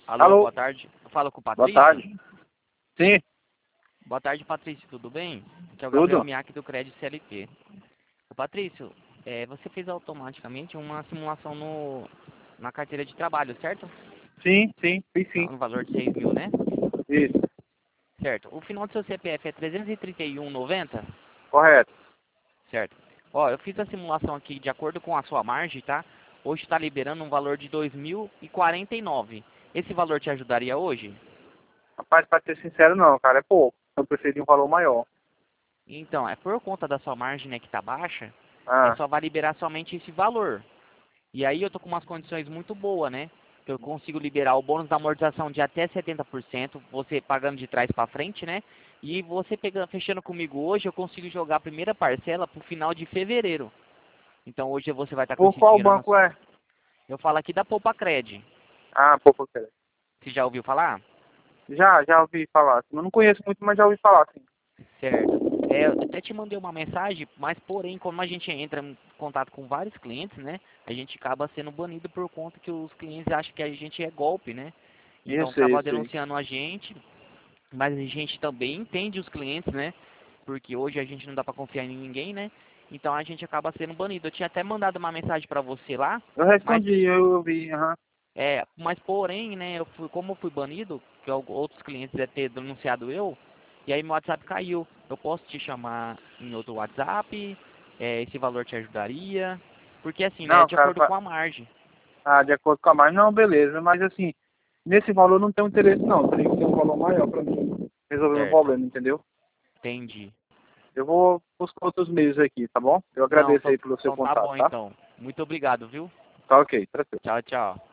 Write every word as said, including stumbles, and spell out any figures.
Alô, Alô? boa tarde. Eu falo com o Boa Patrício? tarde. Sim, Boa tarde, Patrício, tudo bem? Aqui é o Gabriel tudo? Miaki do Crédito C L T. Ô, Patrício, é, você fez automaticamente uma simulação no, na carteira de trabalho, certo? Sim, sim, fiz sim. No valor de seis mil, né? Isso, Certo. O final do seu C P F é trezentos e trinta e um e noventa? correto. Certo. Ó, eu fiz a simulação aqui de acordo com a sua margem, tá? Hoje está liberando um valor de dois mil e quarenta e nove. Esse valor te ajudaria hoje? Rapaz, pra ser sincero não, cara, é pouco. Eu preferi um valor maior. Então, é por conta da sua margem, né, que tá baixa, é Ah, só vai liberar somente esse valor. E aí eu tô com umas condições muito boas, né? Que eu consigo liberar o bônus da amortização de até setenta por cento, você pagando de trás para frente, né? E você pegando, fechando comigo hoje, eu consigo jogar a primeira parcela pro final de fevereiro. Então hoje você vai estar com por esse qual dinheiro na... banco é? Eu falo aqui da Poupa Cred. Ah, pouco crédito. Você já ouviu falar? Já, já ouvi falar. Eu não conheço muito, mas já ouvi falar, sim. Certo. É, eu até te mandei uma mensagem, mas porém, como a gente entra em contato com vários clientes, né? A gente acaba sendo banido por conta que os clientes acham que a gente é golpe, né? Então Isso aí, acaba isso aí. denunciando a gente, mas a gente também entende os clientes, né? Porque hoje a gente não dá pra confiar em ninguém, né? Então a gente acaba sendo banido. Eu tinha até mandado uma mensagem pra você lá, Eu mas respondi, eu ouvi, aham. é, mas porém, né, eu fui, como eu fui banido, que al- outros clientes devem ter denunciado eu, e aí meu WhatsApp caiu. Eu posso te chamar em outro WhatsApp, é, esse valor te ajudaria, porque assim, né, Não, de cara, acordo pra... com a margem. ah, de acordo com a margem, não, beleza. Mas assim, nesse valor eu não tenho interesse não. Teria que ter um valor maior pra mim resolver meu Certo, problema, entendeu? entendi. Eu vou buscar outros meios aqui, tá bom? Eu Não, agradeço então, aí pelo seu então tá contato, bom tá? então. Muito obrigado, viu? Tá ok, tranquilo. Tchau, tchau.